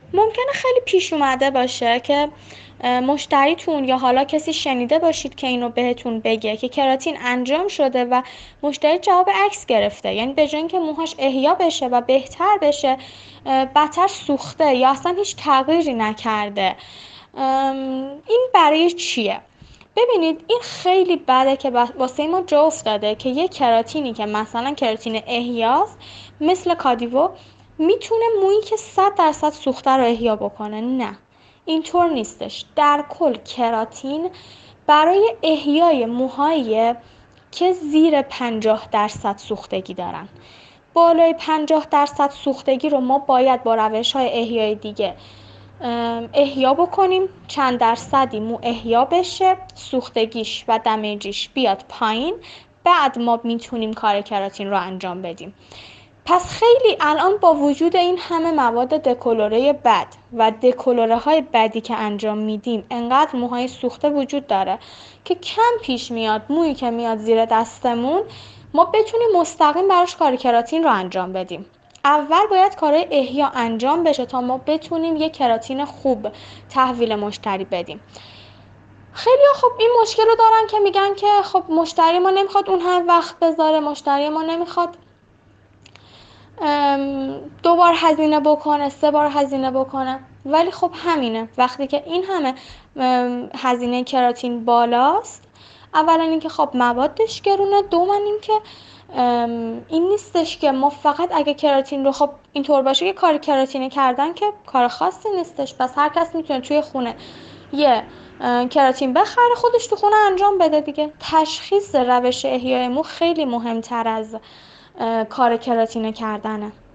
ممکنه خیلی پیش اومده باشه که مشتریتون یا حالا کسی شنیده باشید که اینو بهتون بگه که کراتین انجام شده و مشتری جواب عکس گرفته، یعنی به جای اینکه موهاش احیا بشه و بهتر بشه بدتر سوخته یا اصلا هیچ تغییری نکرده. این برای چیه؟ ببینید این خیلی بده که واسه ما جا افتاده که یه کراتینی که مثلا کراتین احیاست مثل کادیو میتونه مویی که 100% سوخته رو احیا بکنه. نه، اینطور نیستش. در کل کراتین برای احیای موهایی که زیر 50% سوختگی دارن. بالای 50% سوختگی رو ما باید با روش‌های احیای دیگه احیا بکنیم، چند درصدی مو احیا بشه، سوختگیش و دمیجیش بیاد پایین، بعد ما میتونیم کار کراتین رو انجام بدیم. پس خیلی الان با وجود این همه مواد دکلوره بد و دکلوره های بدی که انجام میدیم، انقدر موهای سوخته وجود داره که کم پیش میاد مویی که میاد زیر دستمون ما بتونیم مستقیم براش کار کراتین رو انجام بدیم. اول باید کارهای احیا انجام بشه تا ما بتونیم یه کراتین خوب تحویل مشتری بدیم. خیلی خب این مشکل رو دارن که میگن که خب مشتری ما نمیخواد اون هم وقت بذاره، مشتری ما نمیخواد 2 بار هزینه بکنه، 3 بار هزینه بکنه. ولی خب همینه، وقتی که این همه هزینه کراتین بالاست، اولا اینکه خب موادش گرونه، دوما اینکه این نیستش که ما فقط اگه کراتین رو خب اینطور باشه که کار کراتینی کردن که کار خاصی نیستش، پس هر کس میتونه توی خونه یه کراتین بخره خودش تو خونه انجام بده دیگه. تشخیص روش احیای مو خیلی مهمتر از کار کراتینه کردنه.